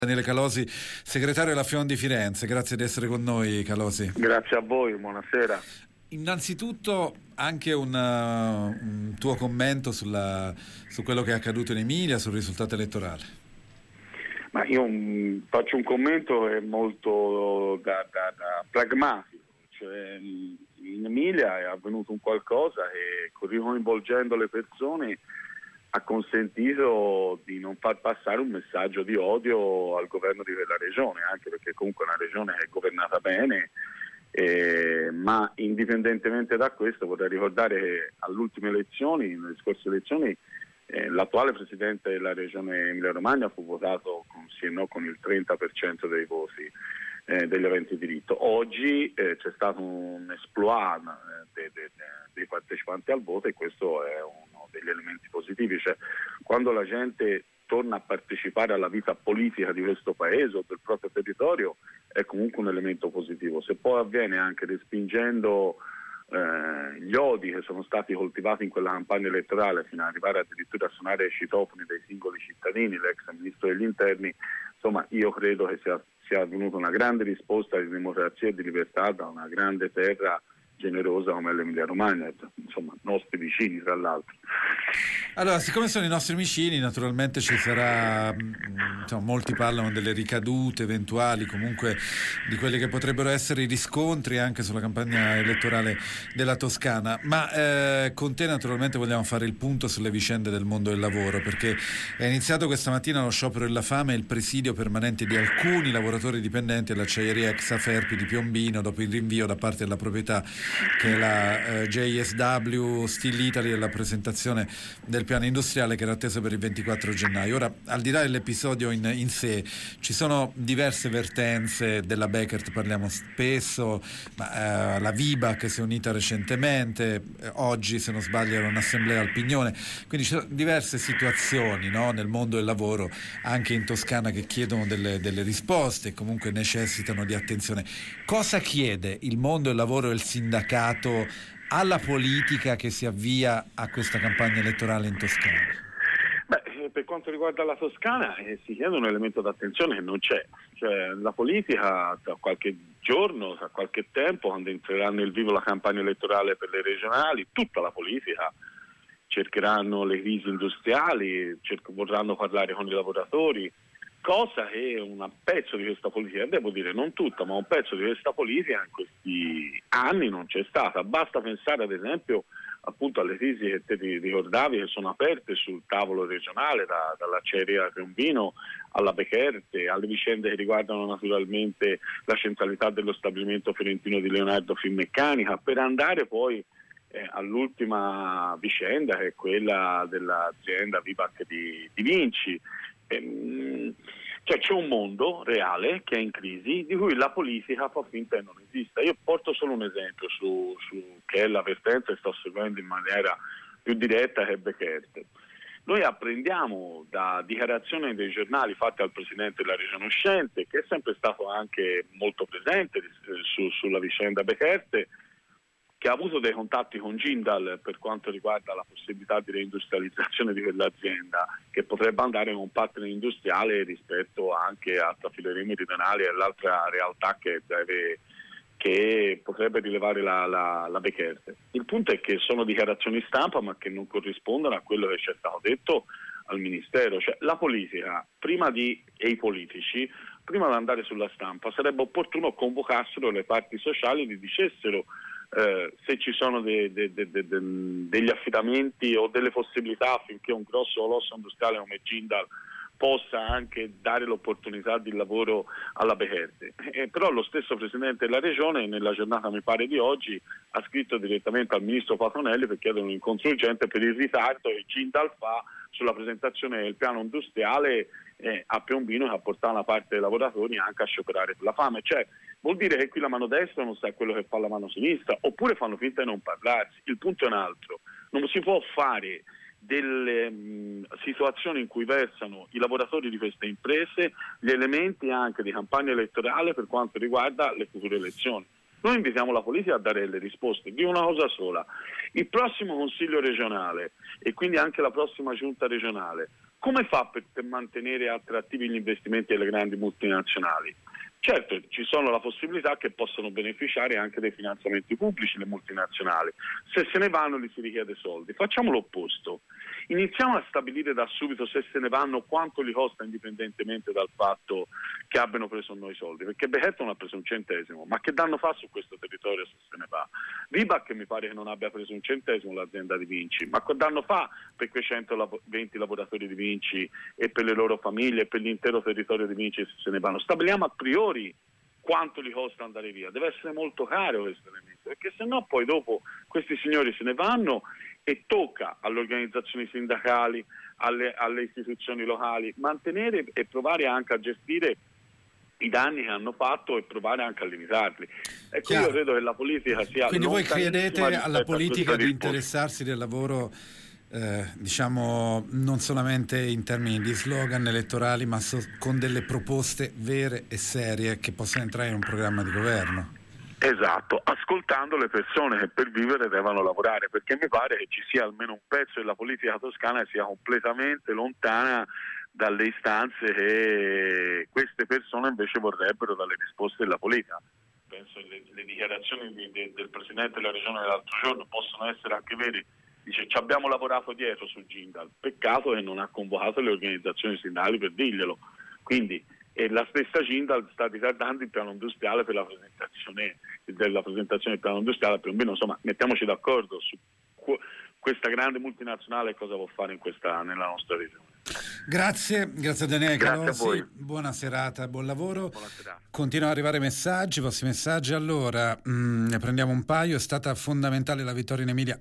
Daniele Calosi, segretario della FION di Firenze, grazie di essere con noi, Calosi. Grazie a voi, buonasera. Innanzitutto anche un tuo commento su quello che è accaduto in Emilia, sul risultato elettorale. Ma io faccio un commento molto da pragmatico, cioè in Emilia è avvenuto un qualcosa che, coinvolgendo le persone, ha consentito di non far passare un messaggio di odio al governo di quella regione, anche perché comunque è una regione che è governata bene, ma indipendentemente da questo vorrei ricordare che alle ultime elezioni, nelle scorse elezioni, l'attuale presidente della regione Emilia-Romagna fu votato con sì e no con il 30% dei voti degli aventi diritto. Oggi c'è stato un exploit dei partecipanti al voto, e questo è uno degli elementi positivi, cioè quando la gente torna a partecipare alla vita politica di questo paese o del proprio territorio è comunque un elemento positivo. Se poi avviene anche respingendo gli odi che sono stati coltivati in quella campagna elettorale fino ad arrivare addirittura a suonare ai citofoni dei singoli cittadini, l'ex ministro degli interni, insomma io credo che sia avvenuta una grande risposta di democrazia e di libertà da una grande terra generosa come l'Emilia Romagna, insomma nostri vicini tra l'altro. Allora, siccome sono i nostri vicini, naturalmente ci sarà, molti parlano delle ricadute eventuali, comunque di quelli che potrebbero essere i riscontri anche sulla campagna elettorale della Toscana, ma con te naturalmente vogliamo fare il punto sulle vicende del mondo del lavoro, perché è iniziato questa mattina lo sciopero della fame e il presidio permanente di alcuni lavoratori dipendenti dell'acciaieria ex Aferpi di Piombino dopo il rinvio da parte della proprietà, che è la JSW Steel Italy, della presentazione del piano industriale che era atteso per il 24 gennaio. Ora, al di là dell'episodio in sé, ci sono diverse vertenze della Bekaert, parliamo spesso, ma la Viba che si è unita recentemente, oggi se non sbaglio era un'assemblea al Pignone, quindi ci sono diverse situazioni, no, nel mondo del lavoro anche in Toscana che chiedono delle risposte e comunque necessitano di attenzione. Cosa chiede il mondo del lavoro e il sindacato alla politica che si avvia a questa campagna elettorale in Toscana? Beh, per quanto riguarda la Toscana si chiede un elemento d'attenzione che non c'è, cioè la politica tra qualche giorno, tra qualche tempo, quando entrerà nel vivo la campagna elettorale per le regionali, tutta la politica cercheranno le crisi industriali, vorranno parlare con i lavoratori, cosa che un pezzo di questa politica, devo dire non tutta, ma un pezzo di questa politica in questi anni non c'è stata. Basta pensare ad esempio appunto alle crisi che te ti ricordavi, che sono aperte sul tavolo regionale, dall'acciaieria Piombino alla Bekaert, alle vicende che riguardano naturalmente la centralità dello stabilimento fiorentino di Leonardo Finmeccanica, per andare poi all'ultima vicenda, che è quella dell'azienda Vivac di Vinci. Cioè c'è un mondo reale che è in crisi, di cui la politica fa finta che non esista. Io porto solo un esempio su che è la vertenza che sto seguendo in maniera più diretta, che è Bekaert. Noi apprendiamo da dichiarazioni dei giornali fatte dal presidente della regione uscente, che è sempre stato anche molto presente sulla vicenda Bekaert, che ha avuto dei contatti con Jindal per quanto riguarda la possibilità di reindustrializzazione di quell'azienda, che potrebbe andare in un partner industriale rispetto anche a Trafilerie Meridionali e l'altra realtà che potrebbe rilevare la Bekaert. Il punto è che sono dichiarazioni stampa, ma che non corrispondono a quello che ci è stato detto al Ministero. Cioè la politica, e i politici, prima di andare sulla stampa, sarebbe opportuno convocassero le parti sociali e gli dicessero se ci sono degli affidamenti o delle possibilità affinché un grosso colosso industriale come Jindal possa anche dare l'opportunità di lavoro alla Bekaert. Però lo stesso Presidente della Regione nella giornata, mi pare di oggi, ha scritto direttamente al Ministro Patonelli per chiedere un incontro urgente per il ritardo che Jindal fa sulla presentazione del piano industriale a Piombino, che ha portato una parte dei lavoratori anche a scioperare per la fame. Cioè vuol dire che qui la mano destra non sa quello che fa la mano sinistra, oppure fanno finta di non parlarsi. Il punto è un altro: non si può fare delle situazioni in cui versano i lavoratori di queste imprese gli elementi anche di campagna elettorale per quanto riguarda le future elezioni. Noi invitiamo la politica a dare le risposte di una cosa sola: il prossimo Consiglio regionale e quindi anche la prossima giunta regionale come fa per mantenere attrattivi gli investimenti delle grandi multinazionali? Certo, ci sono la possibilità che possano beneficiare anche dei finanziamenti pubblici le multinazionali. Se se ne vanno gli si richiede soldi. Facciamo l'opposto. Iniziamo a stabilire da subito, se se ne vanno, quanto li costa indipendentemente dal fatto che abbiano preso noi soldi. Perché Behet non ha preso un centesimo, ma che danno fa su questo territorio se se ne va? Ribac mi pare che non abbia preso un centesimo, l'azienda di Vinci, ma che danno fa per quei 120 lavoratori di Vinci e per le loro famiglie e per l'intero territorio di Vinci se ne vanno? Stabiliamo a priori quanto gli costa andare via. Deve essere molto caro questo elemento, perché sennò poi dopo questi signori se ne vanno e tocca alle organizzazioni sindacali, alle istituzioni locali mantenere e provare anche a gestire i danni che hanno fatto e provare anche a limitarli. Ecco, Chiaro. io credo che la politica sia... Quindi voi credete alla politica di risposta. interessarsi del lavoro, diciamo, non solamente in termini di slogan elettorali, ma con delle proposte vere e serie che possano entrare in un programma di governo? Esatto, ascoltando le persone che per vivere devono lavorare, perché mi pare che ci sia almeno un pezzo della politica toscana che sia completamente lontana dalle istanze che queste persone invece vorrebbero dalle risposte della politica. Penso che le dichiarazioni del Presidente della Regione dell'altro giorno possono essere anche vere. Dice: ci abbiamo lavorato dietro su Jindal, peccato che non ha convocato le organizzazioni sindacali per dirglielo. Quindi la stessa Jindal sta ritardando il piano industriale per la presentazione del piano industriale, più o meno, insomma, mettiamoci d'accordo su questa grande multinazionale cosa può fare nella nostra regione. Grazie a Daniele Calosi, a voi. buona serata, buon lavoro. Buona serata. Continuano ad arrivare messaggi, vostri messaggi. Allora, ne prendiamo un paio. È stata fondamentale la vittoria in Emilia